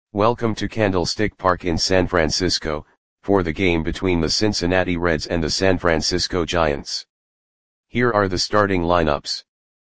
Welcome to Candlestick Park in San Francisco, for the game between the Cincinnati Reds and the San Francisco Giants. Here are the starting lineups.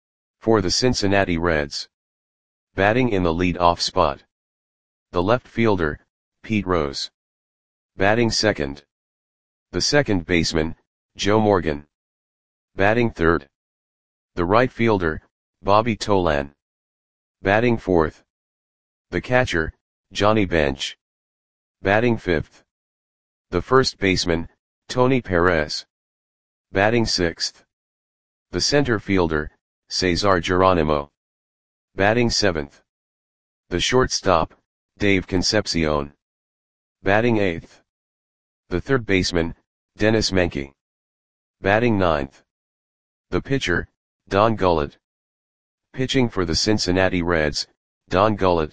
For the Cincinnati Reds. Batting in the lead-off spot. The left fielder, Pete Rose. Batting second. The second baseman, Joe Morgan. Batting third. The right fielder, Bobby Tolan. Batting fourth. The catcher, Johnny Bench. Batting fifth. The first baseman, Tony Perez. Batting sixth. The center fielder, Cesar Geronimo. Batting seventh. The shortstop, Dave Concepcion. Batting eighth. The third baseman, Dennis Menke. Batting ninth. The pitcher, Don Gullett. Pitching for the Cincinnati Reds, Don Gullett.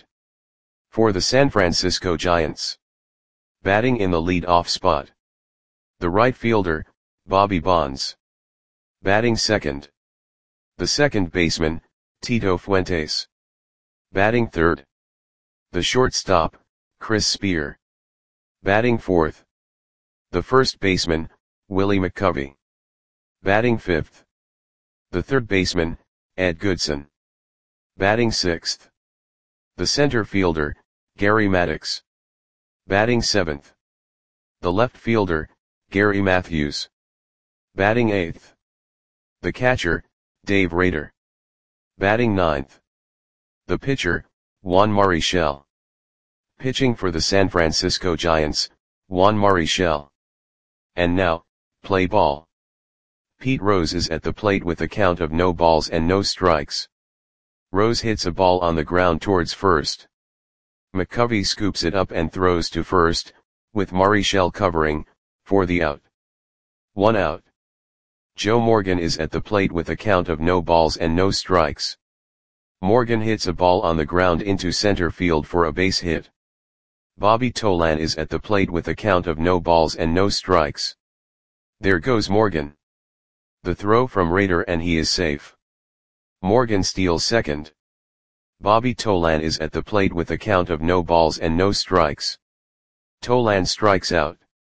For the San Francisco Giants. Batting in the lead-off spot. The right fielder, Bobby Bonds. Batting second. The second baseman, Tito Fuentes. Batting third. The shortstop, Chris Spear. Batting fourth. The first baseman, Willie McCovey. Batting fifth. The third baseman, Ed Goodson. Batting sixth. The center fielder, Gary Maddox. Batting seventh. The left fielder, Gary Matthews. Batting eighth. The catcher, Dave Rader. Batting ninth. The pitcher, Juan Marichal. Pitching for the San Francisco Giants, Juan Marichal. And now, play ball. Pete Rose is at the plate with a count of no balls and no strikes. Rose hits a ball on the ground towards first. McCovey scoops it up and throws to first, with Marichal covering, for the out. 1 out. Joe Morgan is at the plate with a count of no balls and no strikes. Morgan hits a ball on the ground into center field for a base hit. Bobby Tolan is at the plate with a count of no balls and no strikes. There goes Morgan. The throw from Rader and he is safe. Morgan steals second. Bobby Tolan is at the plate with a count of no balls and no strikes. Tolan strikes out.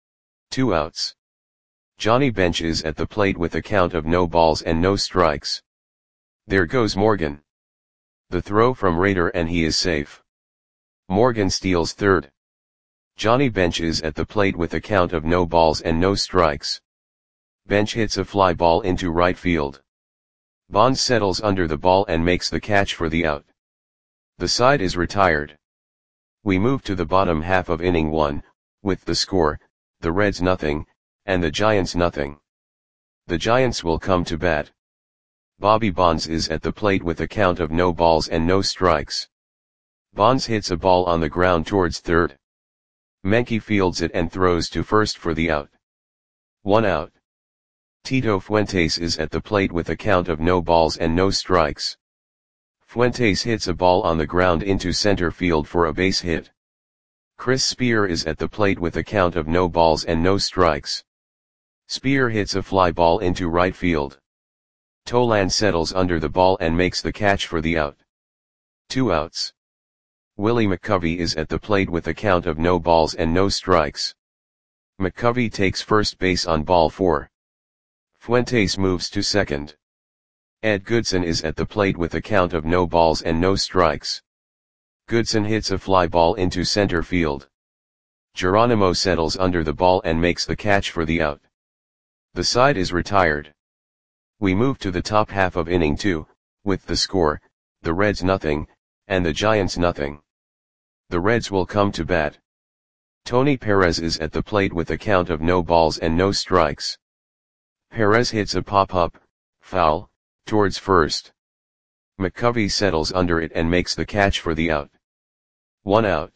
2 outs. Johnny Bench is at the plate with a count of no balls and no strikes. There goes Morgan. The throw from Rader and he is safe. Morgan steals third. Johnny Bench is at the plate with a count of no balls and no strikes. Bench hits a fly ball into right field. Bonds settles under the ball and makes the catch for the out. The side is retired. We move to the bottom half of inning 1, with the score, the Reds nothing, and the Giants nothing. The Giants will come to bat. Bobby Bonds is at the plate with a count of no balls and no strikes. Bonds hits a ball on the ground towards third. Menke fields it and throws to first for the out. 1 out. Tito Fuentes is at the plate with a count of no balls and no strikes. Fuentes hits a ball on the ground into center field for a base hit. Chris Spear is at the plate with a count of no balls and no strikes. Spear hits a fly ball into right field. Tolan settles under the ball and makes the catch for the out. 2 outs. Willie McCovey is at the plate with a count of no balls and no strikes. McCovey takes first base on ball 4. Fuentes moves to second. Ed Goodson is at the plate with a count of no balls and no strikes. Goodson hits a fly ball into center field. Geronimo settles under the ball and makes the catch for the out. The side is retired. We move to the top half of inning 2, with the score, the Reds nothing, and the Giants nothing. The Reds will come to bat. Tony Perez is at the plate with a count of no balls and no strikes. Perez hits a pop-up, foul, towards first. McCovey settles under it and makes the catch for the out. 1 out.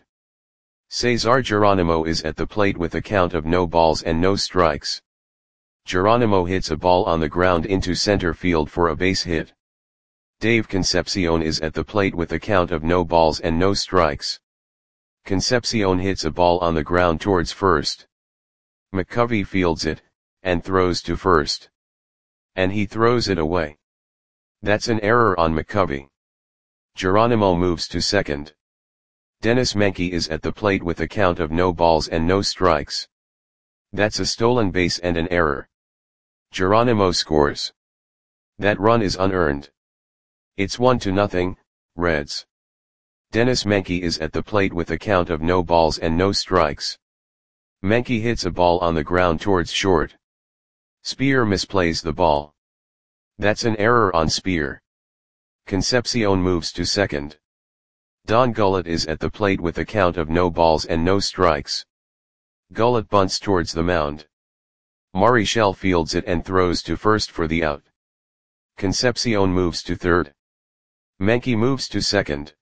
Cesar Geronimo is at the plate with a count of no balls and no strikes. Geronimo hits a ball on the ground into center field for a base hit. Dave Concepcion is at the plate with a count of no balls and no strikes. Concepcion hits a ball on the ground towards first. McCovey fields it, and throws to first. And he throws it away. That's an error on McCovey. Geronimo moves to second. Dennis Menke is at the plate with a count of no balls and no strikes. That's a stolen base and an error. Geronimo scores. That run is unearned. It's 1-0, Reds. Dennis Menke is at the plate with a count of no balls and no strikes. Menke hits a ball on the ground towards short. Spear misplays the ball. That's an error on Spear. Concepcion moves to second. Don Gullett is at the plate with a count of no balls and no strikes. Gullett bunts towards the mound. Marichal fields it and throws to first for the out. Concepcion moves to third. Menke moves to second.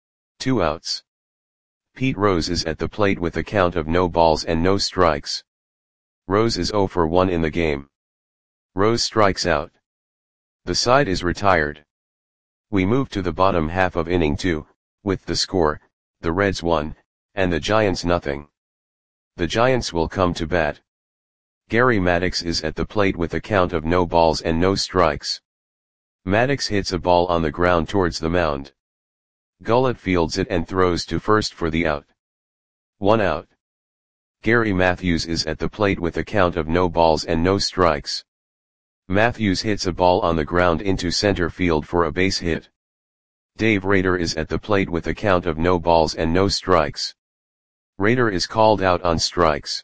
2 outs. Pete Rose is at the plate with a count of no balls and no strikes. Rose is 0 for 1 in the game. Rose strikes out. The side is retired. We move to the bottom half of inning 2, with the score, the Reds 1, and the Giants 0. The Giants will come to bat. Gary Maddox is at the plate with a count of no balls and no strikes. Maddox hits a ball on the ground towards the mound. Gullett fields it and throws to first for the out. 1 out. Gary Matthews is at the plate with a count of no balls and no strikes. Matthews hits a ball on the ground into center field for a base hit. Dave Rader is at the plate with a count of no balls and no strikes. Rader is called out on strikes.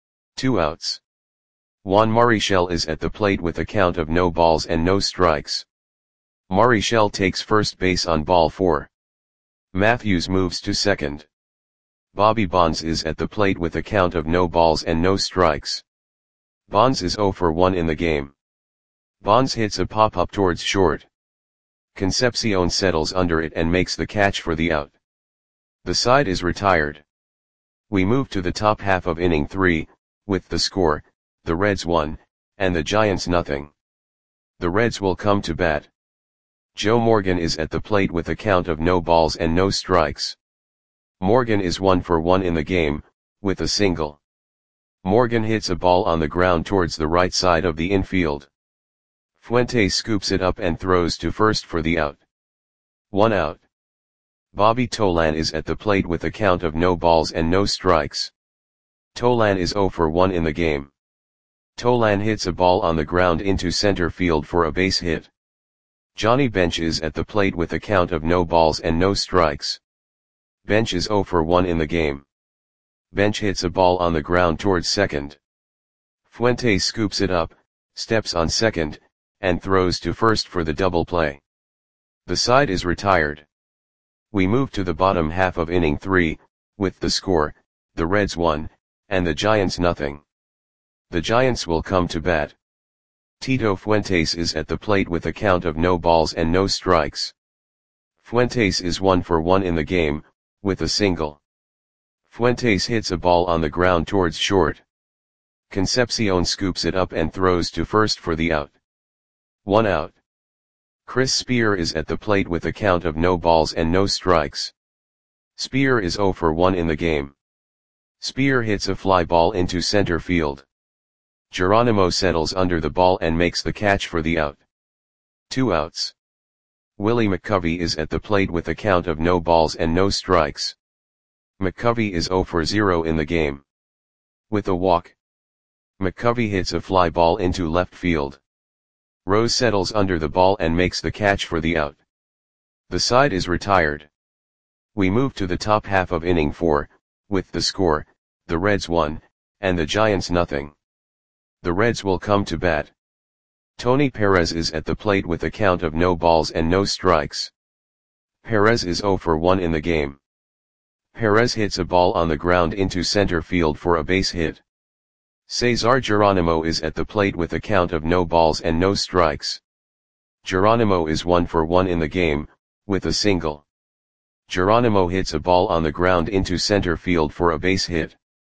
2 outs. Juan Marichal is at the plate with a count of no balls and no strikes. Marichal takes first base on ball 4. Matthews moves to second. Bobby Bonds is at the plate with a count of no balls and no strikes. Bonds is 0 for 1 in the game. Bonds hits a pop-up towards short. Concepcion settles under it and makes the catch for the out. The side is retired. We move to the top half of inning 3, with the score, the Reds 1, and the Giants 0. The Reds will come to bat. Joe Morgan is at the plate with a count of no balls and no strikes. Morgan is 1 for 1 in the game, with a single. Morgan hits a ball on the ground towards the right side of the infield. Fuentes scoops it up and throws to first for the out. 1 out. Bobby Tolan is at the plate with a count of no balls and no strikes. Tolan is 0 for 1 in the game. Tolan hits a ball on the ground into center field for a base hit. Johnny Bench is at the plate with a count of no balls and no strikes. Bench is 0 for 1 in the game. Bench hits a ball on the ground towards second. Fuentes scoops it up, steps on second, and throws to first for the double play. The side is retired. We move to the bottom half of inning 3, with the score, the Reds 1, and the Giants 0. The Giants will come to bat. Tito Fuentes is at the plate with a count of no balls and no strikes. Fuentes is 1 for 1 in the game, with a single. Fuentes hits a ball on the ground towards short. Concepcion scoops it up and throws to first for the out. 1 out. Chris Spear is at the plate with a count of no balls and no strikes. Spear is 0 for 1 in the game. Spear hits a fly ball into center field. Geronimo settles under the ball and makes the catch for the out. 2 outs. Willie McCovey is at the plate with a count of no balls and no strikes. McCovey is 0 for 0 in the game. With a walk. McCovey hits a fly ball into left field. Rose settles under the ball and makes the catch for the out. The side is retired. We move to the top half of inning 4, with the score, the Reds 1, and the Giants 0. The Reds will come to bat. Tony Perez is at the plate with a count of no balls and no strikes. Perez is 0 for 1 in the game. Perez hits a ball on the ground into center field for a base hit. Cesar Geronimo is at the plate with a count of no balls and no strikes. Geronimo is 1 for 1 in the game, with a single. Geronimo hits a ball on the ground into center field for a base hit.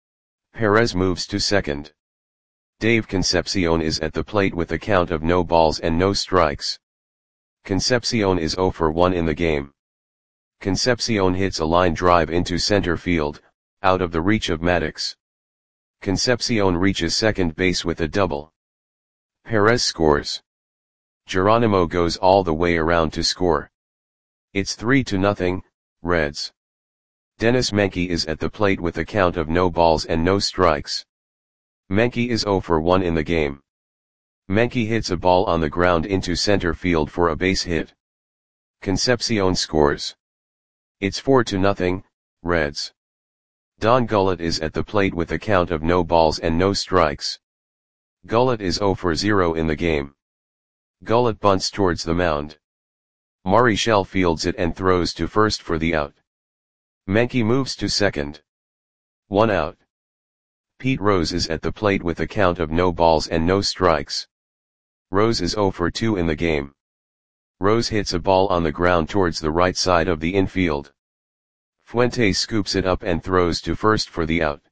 Perez moves to second. Dave Concepcion is at the plate with a count of no balls and no strikes. Concepcion is 0 for 1 in the game. Concepcion hits a line drive into center field, out of the reach of Maddox. Concepcion reaches second base with a double. Perez scores. Geronimo goes all the way around to score. It's 3-0, Reds. Dennis Menke is at the plate with a count of no balls and no strikes. Menke is 0 for 1 in the game. Menke hits a ball on the ground into center field for a base hit. Concepcion scores. It's 4-0, Reds. Don Gullett is at the plate with a count of no balls and no strikes. Gullett is 0 for 0 in the game. Gullett bunts towards the mound. Marichal fields it and throws to first for the out. Menke moves to second. 1 out. Pete Rose is at the plate with a count of no balls and no strikes. Rose is 0 for 2 in the game. Rose hits a ball on the ground towards the right side of the infield. Fuentes scoops it up and throws to first for the out.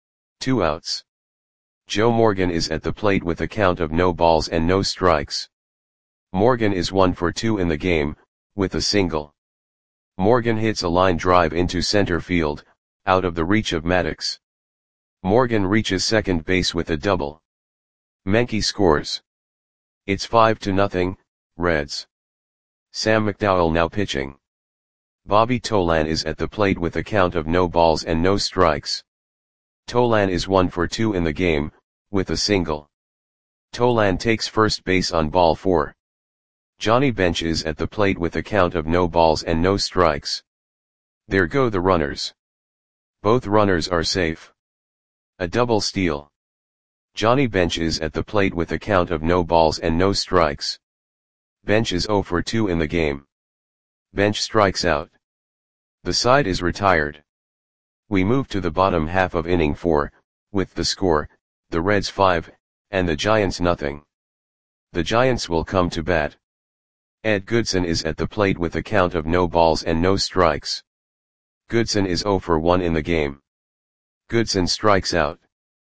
2 outs. Joe Morgan is at the plate with a count of no balls and no strikes. Morgan is 1 for 2 in the game, with a single. Morgan hits a line drive into center field, out of the reach of Maddox. Morgan reaches second base with a double. Menke scores. It's 5-0, Reds. Sam McDowell now pitching. Bobby Tolan is at the plate with a count of no balls and no strikes. Tolan is 1 for 2 in the game, with a single. Tolan takes first base on ball 4. Johnny Bench is at the plate with a count of no balls and no strikes. There go the runners. Both runners are safe. A double steal. Johnny Bench is at the plate with a count of no balls and no strikes. Bench is 0 for 2 in the game. Bench strikes out. The side is retired. We move to the bottom half of inning 4, with the score, the Reds 5, and the Giants nothing. The Giants will come to bat. Ed Goodson is at the plate with a count of no balls and no strikes. Goodson is 0 for 1 in the game. Goodson strikes out.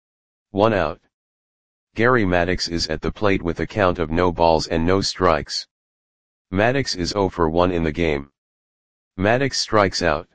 1 out. Gary Maddox is at the plate with a count of no balls and no strikes. Maddox is 0 for 1 in the game. Maddox strikes out.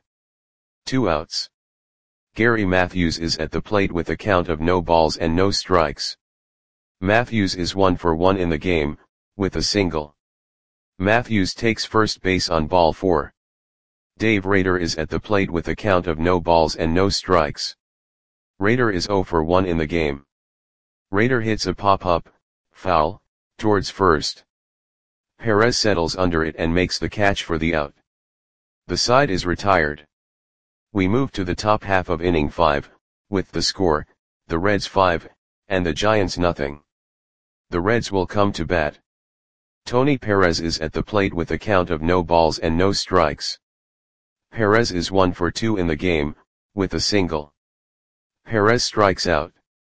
2 outs. Gary Matthews is at the plate with a count of no balls and no strikes. Matthews is 1 for 1 in the game, with a single. Matthews takes first base on ball 4. Dave Rader is at the plate with a count of no balls and no strikes. Rader is 0 for 1 in the game. Rader hits a pop-up, foul, towards first. Perez settles under it and makes the catch for the out. The side is retired. We move to the top half of inning 5, with the score, the Reds 5, and the Giants nothing. The Reds will come to bat. Tony Perez is at the plate with a count of no balls and no strikes. Perez is 1 for 2 in the game, with a single. Perez strikes out.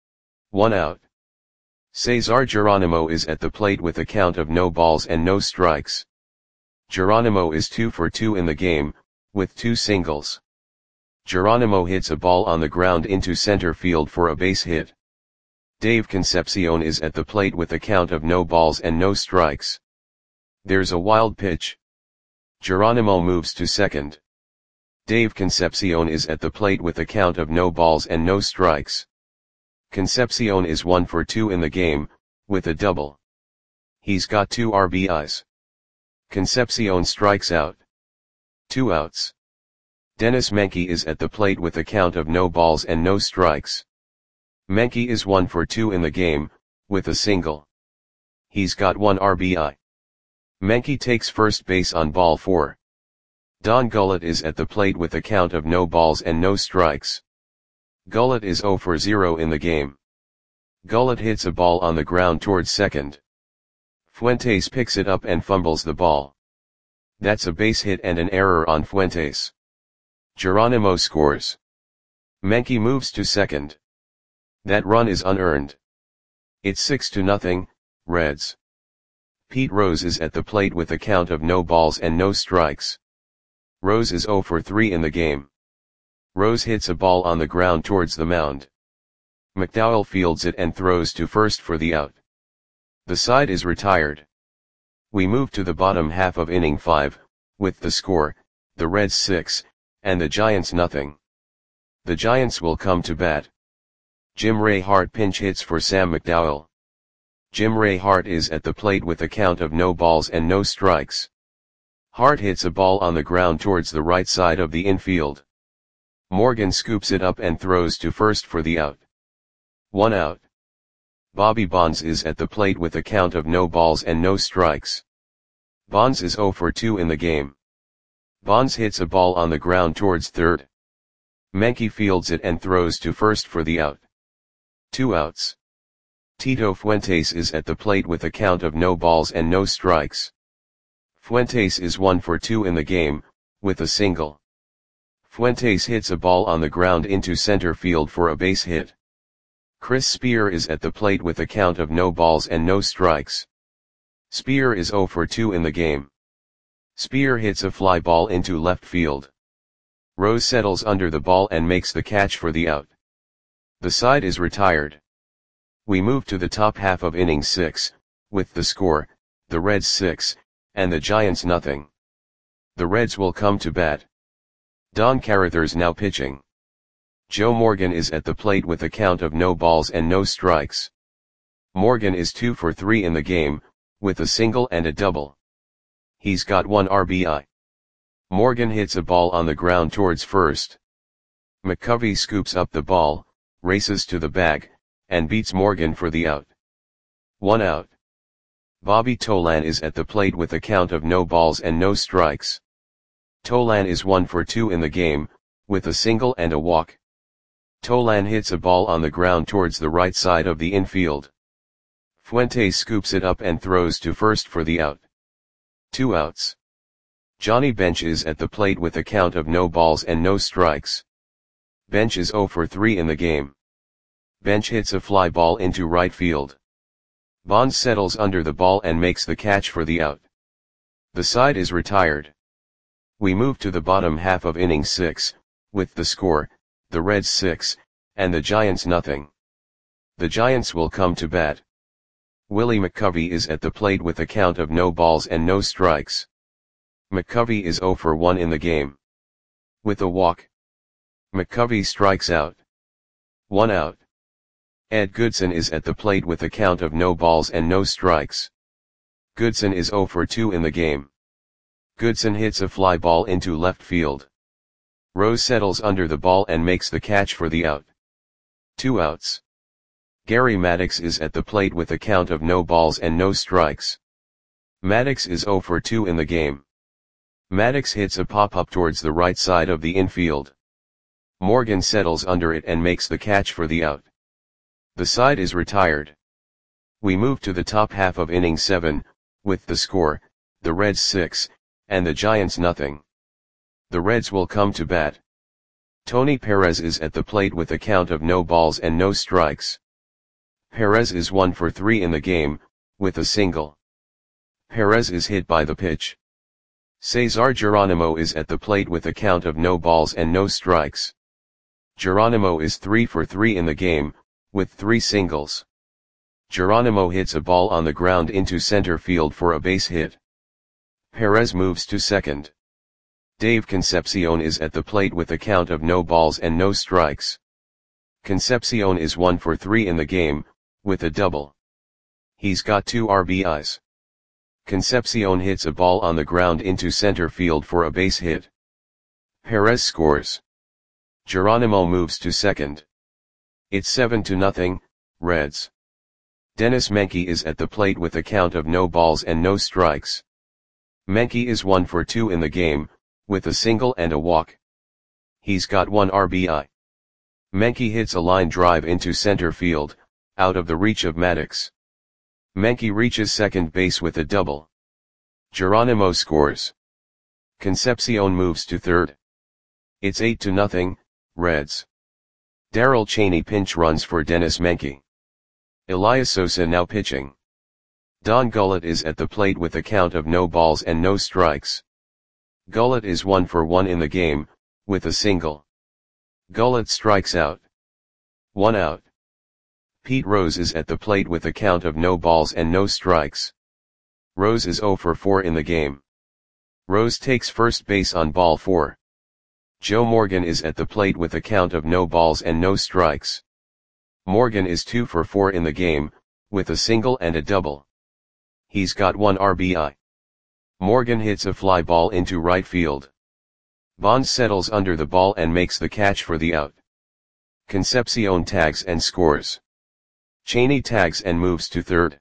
1 out. Cesar Geronimo is at the plate with a count of no balls and no strikes. Geronimo is 2 for 2 in the game, with 2 singles. Geronimo hits a ball on the ground into center field for a base hit. Dave Concepcion is at the plate with a count of no balls and no strikes. There's a wild pitch. Geronimo moves to second. Dave Concepcion is at the plate with a count of no balls and no strikes. Concepcion is 1 for 2 in the game, with a double. He's got 2 RBIs. Concepcion strikes out. 2 outs. Dennis Menke is at the plate with a count of no balls and no strikes. Menke is 1 for 2 in the game, with a single. He's got 1 RBI. Menke takes first base on ball 4. Don Gullett is at the plate with a count of no balls and no strikes. Gullett is 0 for 0 in the game. Gullett hits a ball on the ground towards second. Fuentes picks it up and fumbles the ball. That's a base hit and an error on Fuentes. Geronimo scores. Menke moves to second. That run is unearned. It's 6-0, Reds. Pete Rose is at the plate with a count of no balls and no strikes. Rose is 0 for 3 in the game. Rose hits a ball on the ground towards the mound. McDowell fields it and throws to first for the out. The side is retired. We move to the bottom half of inning 5, with the score, the Reds 6, and the Giants nothing. The Giants will come to bat. Jim Ray Hart pinch hits for Sam McDowell. Jim Ray Hart is at the plate with a count of no balls and no strikes. Hart hits a ball on the ground towards the right side of the infield. Morgan scoops it up and throws to first for the out. 1 out. Bobby Bonds is at the plate with a count of no balls and no strikes. Bonds is 0 for 2 in the game. Bonds hits a ball on the ground towards third. Menke fields it and throws to first for the out. 2 outs. Tito Fuentes is at the plate with a count of no balls and no strikes. Fuentes is 1 for 2 in the game, with a single. Fuentes hits a ball on the ground into center field for a base hit. Chris Spear is at the plate with a count of no balls and no strikes. Spear is 0 for 2 in the game. Spear hits a fly ball into left field. Rose settles under the ball and makes the catch for the out. The side is retired. We move to the top half of inning 6, with the score, the Reds 6, and the Giants nothing. The Reds will come to bat. Don Carruthers now pitching. Joe Morgan is at the plate with a count of no balls and no strikes. Morgan is 2 for 3 in the game, with a single and a double. He's got 1 RBI. Morgan hits a ball on the ground towards first. McCovey scoops up the ball, races to the bag, and beats Morgan for the out. 1 out. Bobby Tolan is at the plate with a count of no balls and no strikes. Tolan is 1 for 2 in the game, with a single and a walk. Tolan hits a ball on the ground towards the right side of the infield. Fuentes scoops it up and throws to first for the out. 2 outs. Johnny Bench is at the plate with a count of no balls and no strikes. Bench is 0 for 3 in the game. Bench hits a fly ball into right field. Bonds settles under the ball and makes the catch for the out. The side is retired. We move to the bottom half of inning 6, with the score, the Reds 6, and the Giants nothing. The Giants will come to bat. Willie McCovey is at the plate with a count of no balls and no strikes. McCovey is 0 for 1 in the game. With a walk. McCovey strikes out. 1 out. Ed Goodson is at the plate with a count of no balls and no strikes. Goodson is 0 for 2 in the game. Goodson hits a fly ball into left field. Rose settles under the ball and makes the catch for the out. 2 outs. Gary Maddox is at the plate with a count of no balls and no strikes. Maddox is 0 for 2 in the game. Maddox hits a pop-up towards the right side of the infield. Morgan settles under it and makes the catch for the out. The side is retired. We move to the top half of inning 7, with the score, the Reds 6, and the Giants nothing. The Reds will come to bat. Tony Perez is at the plate with a count of no balls and no strikes. Perez is 1 for 3 in the game, with a single. Perez is hit by the pitch. Cesar Geronimo is at the plate with a count of no balls and no strikes. Geronimo is 3 for 3 in the game, with 3 singles. Geronimo hits a ball on the ground into center field for a base hit. Perez moves to second. Dave Concepcion is at the plate with a count of no balls and no strikes. Concepcion is 1 for 3 in the game, with a double. He's got 2 RBIs. Concepcion hits a ball on the ground into center field for a base hit. Perez scores. Geronimo moves to second. It's 7-0, Reds. Dennis Menke is at the plate with a count of no balls and no strikes. Menke is 1 for 2 in the game, with a single and a walk. He's got 1 RBI. Menke hits a line drive into center field, out of the reach of Maddox. Menke reaches second base with a double. Geronimo scores. Concepcion moves to third. It's 8-0, Reds. Darrell Chaney pinch runs for Dennis Menke. Elias Sosa now pitching. Don Gullett is at the plate with a count of no balls and no strikes. Gullett is 1 for 1 in the game, with a single. Gullett strikes out. 1 out. Pete Rose is at the plate with a count of no balls and no strikes. Rose is 0 for 4 in the game. Rose takes first base on ball 4. Joe Morgan is at the plate with a count of no balls and no strikes. Morgan is 2 for 4 in the game, with a single and a double. He's got 1 RBI. Morgan hits a fly ball into right field. Bonds settles under the ball and makes the catch for the out. Concepcion tags and scores. Cheney tags and moves to third.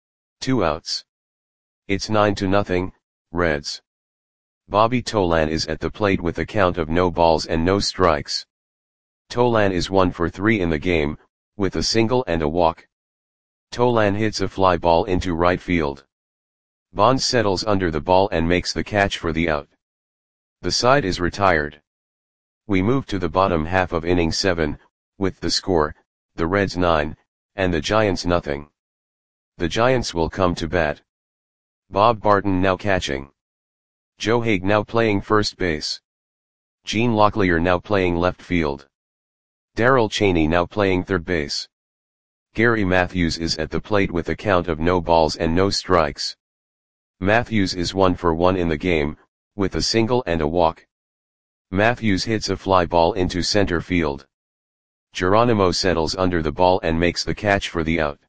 2 outs. It's 9-0, Reds. Bobby Tolan is at the plate with a count of no balls and no strikes. Tolan is 1 for 3 in the game, with a single and a walk. Tolan hits a fly ball into right field. Bonds settles under the ball and makes the catch for the out. The side is retired. We move to the bottom half of inning 7, with the score, the Reds 9, and the Giants nothing. The Giants will come to bat. Bob Barton now catching. Joe Haig now playing first base. Gene Locklear now playing left field. Darrell Cheney now playing third base. Gary Matthews is at the plate with a count of no balls and no strikes. Matthews is 1 for 1 in the game, with a single and a walk. Matthews hits a fly ball into center field. Geronimo settles under the ball and makes the catch for the out.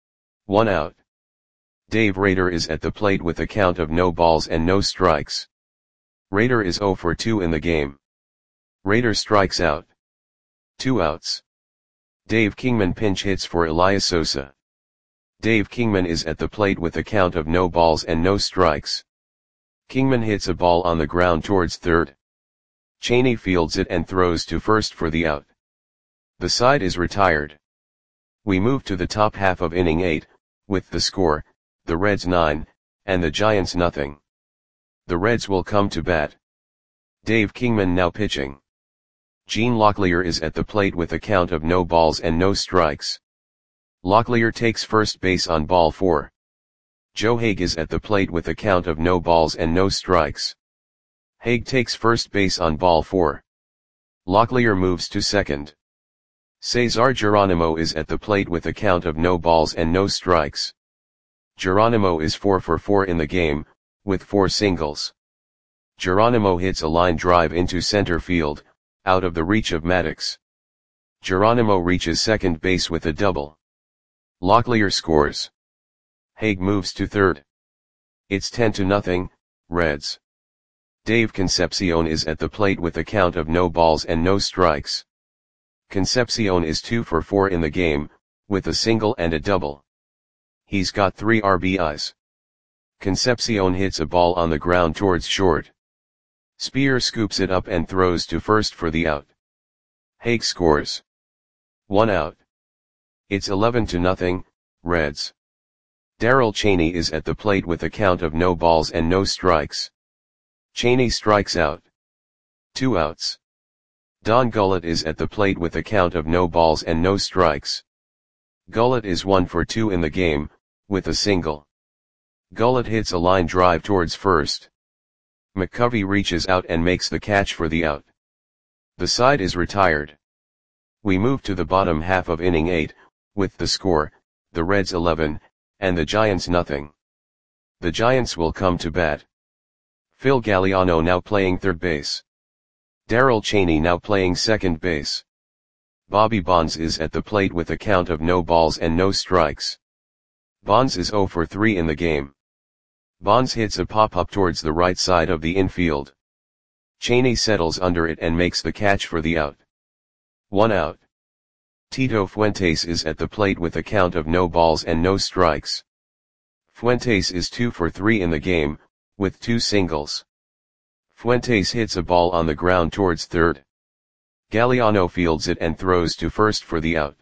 1 out. Dave Rader is at the plate with a count of no balls and no strikes. Rader is 0 for 2 in the game. Rader strikes out. 2 outs. Dave Kingman pinch hits for Elias Sosa. Dave Kingman is at the plate with a count of no balls and no strikes. Kingman hits a ball on the ground towards third. Cheney fields it and throws to first for the out. The side is retired. We move to the top half of inning 8, with the score, the Reds 9, and the Giants nothing. The Reds will come to bat. Dave Kingman now pitching. Gene Locklear is at the plate with a count of no balls and no strikes. Locklear takes first base on ball 4. Joe Haig is at the plate with a count of no balls and no strikes. Haig takes first base on ball 4. Locklear moves to second. Cesar Geronimo is at the plate with a count of no balls and no strikes. Geronimo is 4 for 4 in the game, with 4 singles. Geronimo hits a line drive into center field, out of the reach of Maddox. Geronimo reaches second base with a double. Locklear scores. Haig moves to third. It's 10-0, Reds. Dave Concepcion is at the plate with a count of no balls and no strikes. Concepcion is 2 for 4 in the game, with a single and a double. He's got 3 RBIs. Concepcion hits a ball on the ground towards short. Spear scoops it up and throws to first for the out. Haig scores. 1 out. It's 11-0, Reds. Darrell Cheney is at the plate with a count of no balls and no strikes. Cheney strikes out. 2 outs. Don Gullett is at the plate with a count of no balls and no strikes. Gullett is 1 for 2 in the game, with a single. Gullett hits a line drive towards first. McCovey reaches out and makes the catch for the out. The side is retired. We move to the bottom half of inning 8, with the score, the Reds 11, and the Giants nothing. The Giants will come to bat. Phil Galliano now playing third base. Darrell Cheney now playing second base. Bobby Bonds is at the plate with a count of no balls and no strikes. Bonds is 0 for 3 in the game. Bonds hits a pop-up towards the right side of the infield. Cheney settles under it and makes the catch for the out. 1 out. Tito Fuentes is at the plate with a count of no balls and no strikes. Fuentes is 2 for 3 in the game, with 2 singles. Fuentes hits a ball on the ground towards third. Galliano fields it and throws to first for the out.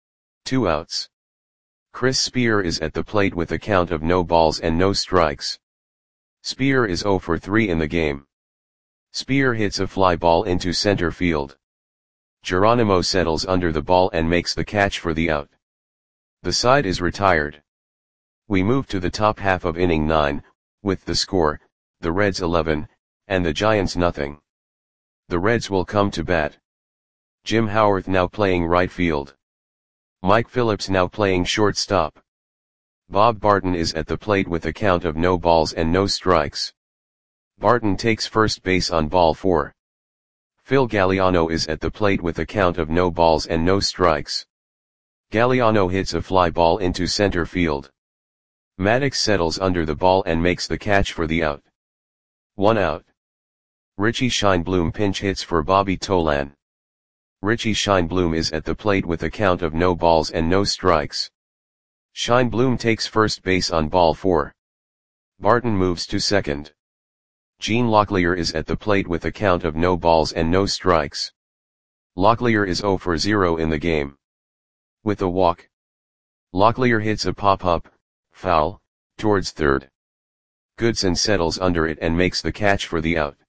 2 outs. Chris Spear is at the plate with a count of no balls and no strikes. Spear is 0 for 3 in the game. Spear hits a fly ball into center field. Geronimo settles under the ball and makes the catch for the out. The side is retired. We move to the top half of inning 9, with the score, the Reds 11, and the Giants nothing. The Reds will come to bat. Jim Howarth now playing right field. Mike Phillips now playing shortstop. Bob Barton is at the plate with a count of no balls and no strikes. Barton takes first base on ball 4. Phil Galliano is at the plate with a count of no balls and no strikes. Galliano hits a fly ball into center field. Maddox settles under the ball and makes the catch for the out. 1 out. Richie Scheinblum pinch hits for Bobby Tolan. Richie Scheinblum is at the plate with a count of no balls and no strikes. Scheinblum takes first base on ball 4. Barton moves to second. Gene Locklear is at the plate with a count of no balls and no strikes. Locklear is 0 for 0 in the game. With a walk, Locklear hits a pop-up, foul, towards third. Goodson settles under it and makes the catch for the out.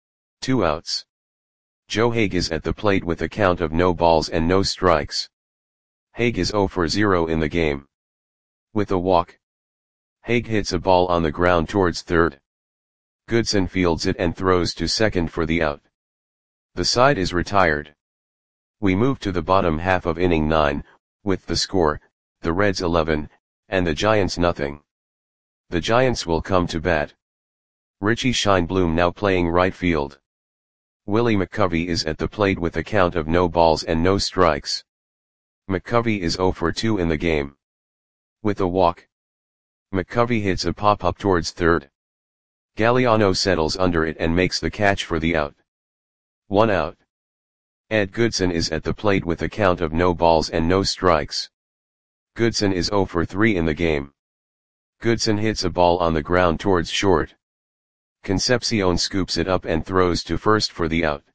2 outs. Joe Hague is at the plate with a count of no balls and no strikes. Hague is 0 for 0 in the game. With a walk, Hague hits a ball on the ground towards third. Goodson fields it and throws to second for the out. The side is retired. We move to the bottom half of inning 9, with the score, the Reds 11, and the Giants nothing. The Giants will come to bat. Richie Scheinblum now playing right field. Willie McCovey is at the plate with a count of no balls and no strikes. McCovey is 0 for 2 in the game. With a walk, McCovey hits a pop-up towards third. Galliano settles under it and makes the catch for the out. 1 out. Ed Goodson is at the plate with a count of no balls and no strikes. Goodson is 0 for 3 in the game. Goodson hits a ball on the ground towards short. Concepcion scoops it up and throws to first for the out.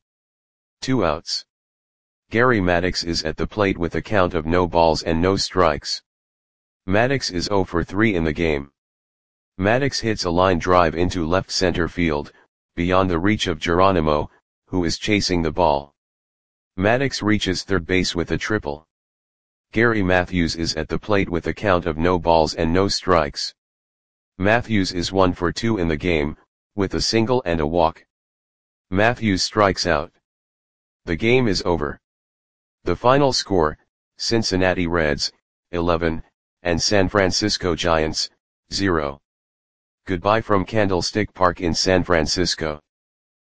2 outs. Gary Maddox is at the plate with a count of no balls and no strikes. Maddox is 0 for 3 in the game. Maddox hits a line drive into left center field, beyond the reach of Geronimo, who is chasing the ball. Maddox reaches third base with a triple. Gary Matthews is at the plate with a count of no balls and no strikes. Matthews is 1 for 2 in the game, with a single and a walk. Matthews strikes out. The game is over. The final score, Cincinnati Reds, 11, and San Francisco Giants, 0. Goodbye from Candlestick Park in San Francisco.